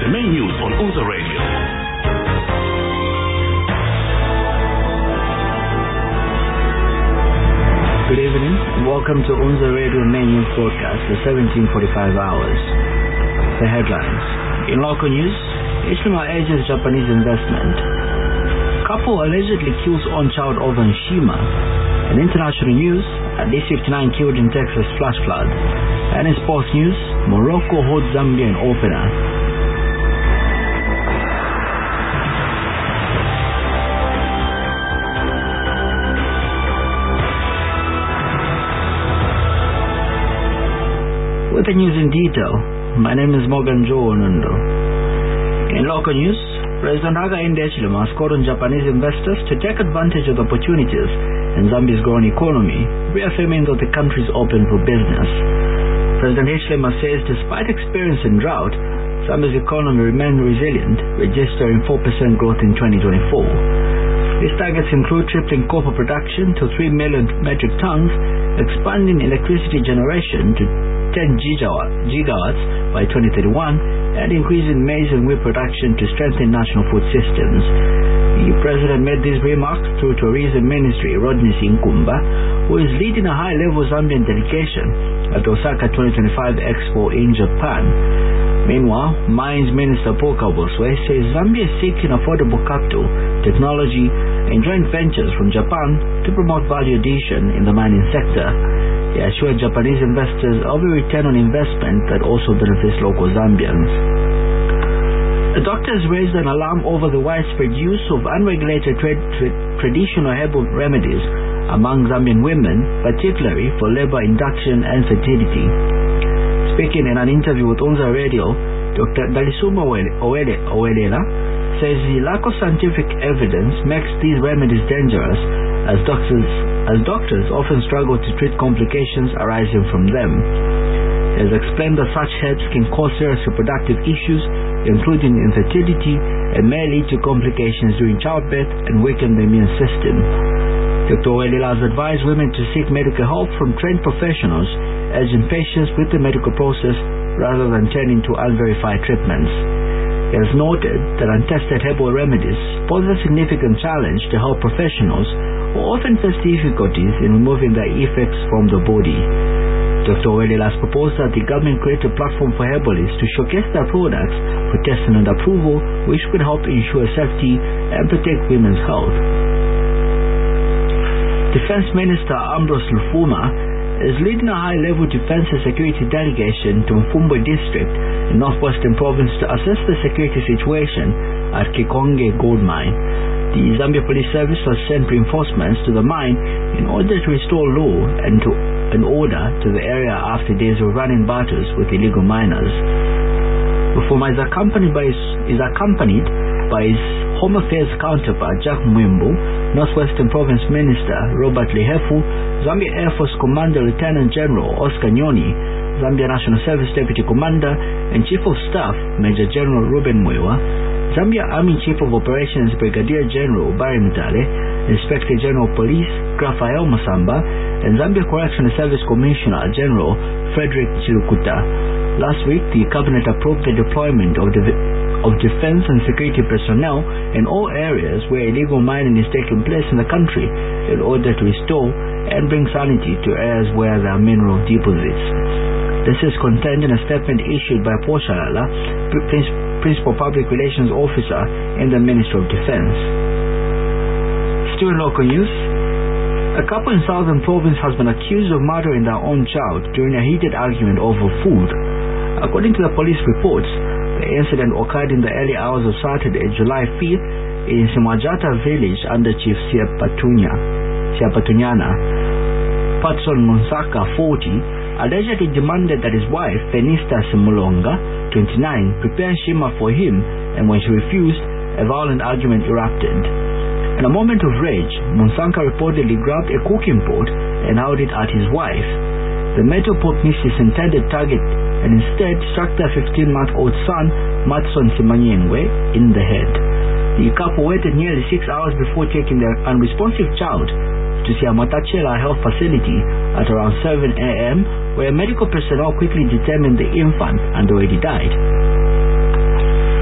The main news on Unza Radio. Good evening and welcome to Unza Radio main news broadcast for 17:45 hours. The headlines. In local news, Ishima urges Japanese investment. Couple allegedly kills own child over in Shima. In international news, at least 59 killed in Texas flash flood. And in sports news, Morocco holds Zambia in opener. With the news in detail, my name is Morgan Joe Onundo. In local news, President Hakainde Hichilema has called on Japanese investors to take advantage of the opportunities in Zambia's growing economy, reaffirming that the country is open for business. President Hichilema says despite experiencing drought, Zambia's economy remained resilient, registering 4% growth in 2024. These targets include tripling copper production to 3 million metric tons, expanding electricity generation to 10 gigawatts by 2031, and increasing maize and wheat production to strengthen national food systems. The president made these remarks through Tourism Ministry Rodney Sinkumba, who is leading a high-level Zambian delegation at the Osaka 2025 Expo in Japan. Meanwhile, Mines Minister Paul Kaboswe says Zambia is seeking affordable capital, technology, and joint ventures from Japan to promote value addition in the mining sector. He assured Japanese investors of a return on investment that also benefits local Zambians. The doctors raised an alarm over the widespread use of unregulated traditional herbal remedies among Zambian women, particularly for labor induction and fertility. Speaking in an interview with Unza Radio, Dr. Dalisuma Owelela says the lack of scientific evidence makes these remedies dangerous, as doctors often struggle to treat complications arising from them. He has explained that such herbs can cause serious reproductive issues, including infertility, and may lead to complications during childbirth and weaken the immune system. Dr. Owelela has advised women to seek medical help from trained professionals, urging patience with the medical process rather than turning to unverified treatments. He has noted that untested herbal remedies pose a significant challenge to health professionals who often face difficulties in removing their effects from the body. Dr. Owelela has proposed that the government create a platform for herbalists to showcase their products for testing and approval, which could help ensure safety and protect women's health. Defense Minister Ambrose Lufuma is leading a high-level defense and security delegation to Mfumbwe District in northwestern province to assess the security situation at Kikonge Gold Mine. The Zambia Police Service has sent reinforcements to the mine in order to restore law and order to the area after days of running battles with illegal miners. Lufuma is accompanied by his Home Affairs counterpart Jack Mwimbu, Northwestern Province Minister Robert Lihefu, Zambia Air Force Commander Lieutenant General Oscar Nyoni, Zambia National Service Deputy Commander and Chief of Staff Major General Ruben Mwewa, Zambia Army Chief of Operations Brigadier General Barry Mutale, Inspector General Police Rafael Masamba, and Zambia Correctional Service Commissioner General Frederick Chilukuta. Last week, the Cabinet approved the deployment of defense and security personnel in all areas where illegal mining is taking place in the country in order to restore and bring sanity to areas where there are mineral deposits. This is contained in a statement issued by Paul Shalala, Principal Public Relations Officer in the Ministry of Defense. Still in local news, a couple in Southern Province has been accused of murdering their own child during a heated argument over food. According to the police reports, the incident occurred in the early hours of Saturday, July 5th, in Simwajata village under Chief Siapatunyana. Patson Monsaka, 40, allegedly demanded that his wife, Fenista Simulonga, 29, prepare shima for him, and when she refused, a violent argument erupted. In a moment of rage, Monsaka reportedly grabbed a cooking pot and hurled it at his wife. The metal pot missed its intended target and instead struck their 15-month-old son, Matson Simanyengwe, in the head. The couple waited nearly 6 hours before taking their unresponsive child to Siamatachela Health Facility at around 7 a.m., where medical personnel quickly determined the infant had already died.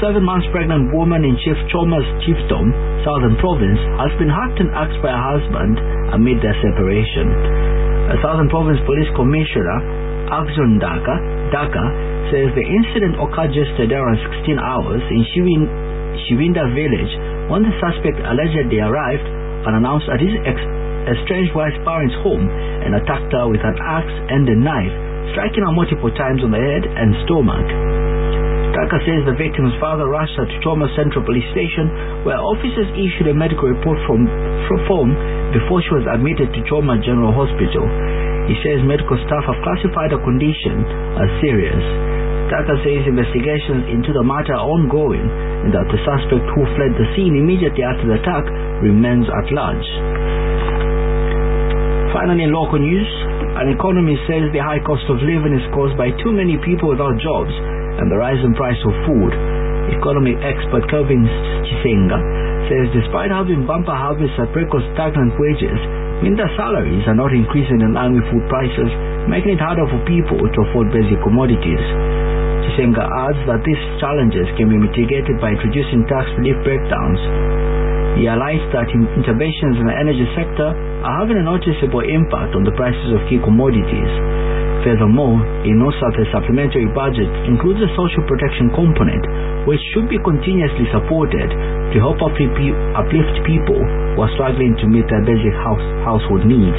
7 months pregnant woman in Chief Choma's chiefdom, Southern Province, has been hacked and axed by her husband amid their separation. A Southern Province Police Commissioner, Axon Daka, says the incident occurred yesterday around 16 hours in Shivinda village when the suspect allegedly arrived unannounced at his estranged wife's parents' home and attacked her with an axe and a knife, striking her multiple times on the head and stomach. Daka says the victim's father rushed her to Choma Central Police Station, where officers issued a medical report from before she was admitted to Choma General Hospital. He says medical staff have classified her condition as serious. Daka says investigations into the matter are ongoing and that the suspect who fled the scene immediately after the attack remains at large. Finally, in local news, an economist says the high cost of living is caused by too many people without jobs and the rising price of food. Economic expert Kelvin Chisenga says despite having bumper harvests at record stagnant wages, mean that salaries are not increasing in line with food prices, making it harder for people to afford basic commodities. Chisenga adds that these challenges can be mitigated by introducing tax relief breakdowns. He highlights that interventions in the energy sector are having a noticeable impact on the prices of key commodities. Furthermore, he notes that the supplementary budget includes a social protection component, which should be continuously supported to help uplift people who are struggling to meet their basic household needs.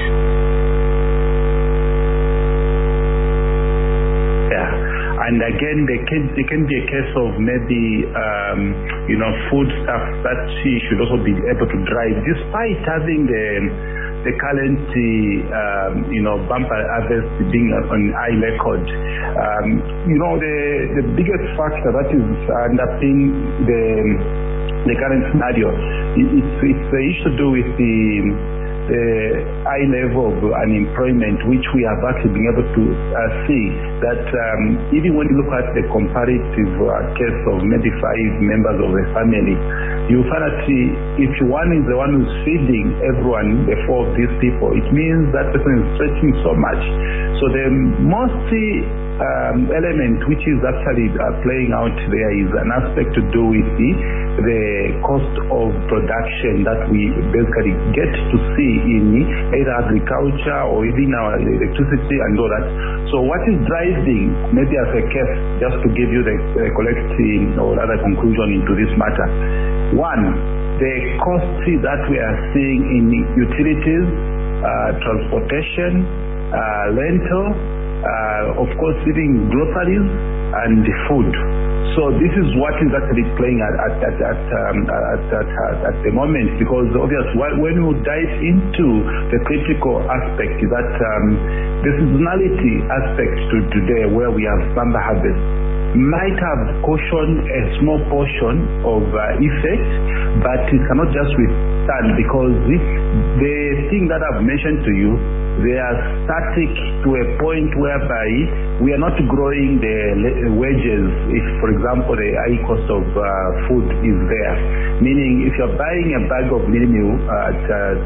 And again, there can be a case of maybe, food stuff that she should also be able to drive, despite having the current, bumper harvest being on high record. The biggest factor that is underpinning the current scenario, it's the issue to do with the high level of unemployment, which we have actually been able to see that even when you look at the comparative case of maybe 5 members of a family, you find that if one is the one who's feeding everyone, the 4 of these people, it means that person is stretching so much. So the most element which is actually playing out there is an aspect to do with the cost of production that we basically get to see in either agriculture or even our electricity and all that. So what is driving, maybe as a case, just to give you the collective or other conclusion into this matter. One, the cost that we are seeing in utilities, transportation, rental, of course, even groceries and food. So this is what is actually playing at the moment, because obviously when we dive into the critical aspect is that the seasonality aspect to today, where we have bumper harvest, might have cautioned a small portion of effect, but it cannot just withstand, because the thing that I've mentioned to you, they are static to a point whereby we are not growing the wages if, for example, the high cost of food is there. Meaning, if you're buying a bag of meal at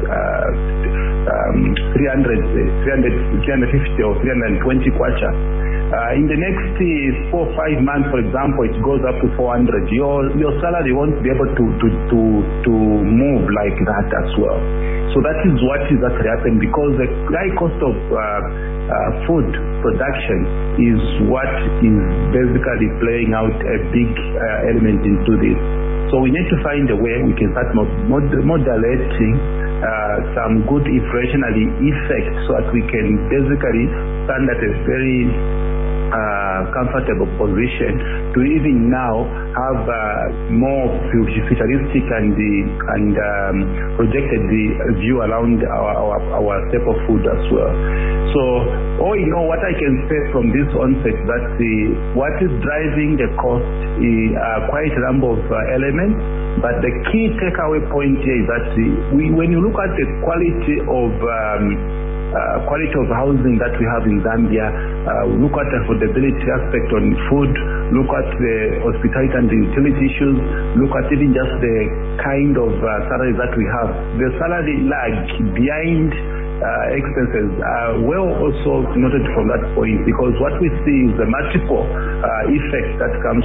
350 or 320 kwacha, in the next 4 or 5 months, for example, it goes up to 400. Your salary won't be able to move like that as well. So that is what is actually happening, because the high cost of food production is what is basically playing out a big element into this. So we need to find a way we can start moderating some good inflationary effect, so that we can basically stand at a very comfortable position to even now have more futuristic and projected the view around our staple food as well. So all in all, what I can say from this onset that what is driving the cost is quite a number of elements, but the key takeaway point here is that when you look at the quality of housing that we have in Zambia, look at the affordability aspect on food, look at the hospitality and the utility issues, look at even just the kind of salaries that we have. The salary lag behind expenses are well also noted from that point, because what we see is the multiple effect that comes